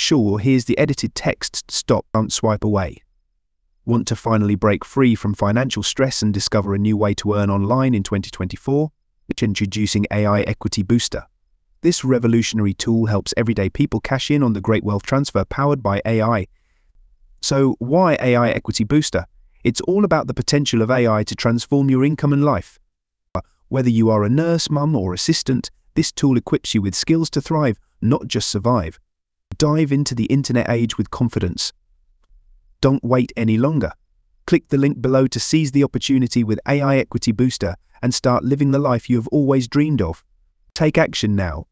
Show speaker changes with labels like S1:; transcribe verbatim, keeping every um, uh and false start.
S1: sure, here's the edited text. Stop, don't swipe away. Want to finally break free from financial stress and discover a new way to earn online in twenty twenty-four? Introducing A I Equity Booster. This revolutionary tool helps everyday people cash in on the great wealth transfer powered by A I. So why A I Equity Booster? It's all about the potential of A I to transform your income and life. Whether you are a nurse, mum, or assistant, this tool equips you with skills to thrive, not just survive. Dive into the internet age with confidence. Don't wait any longer. Click the link below to seize the opportunity with A I Equity Booster and start living the life you have always dreamed of. Take action now.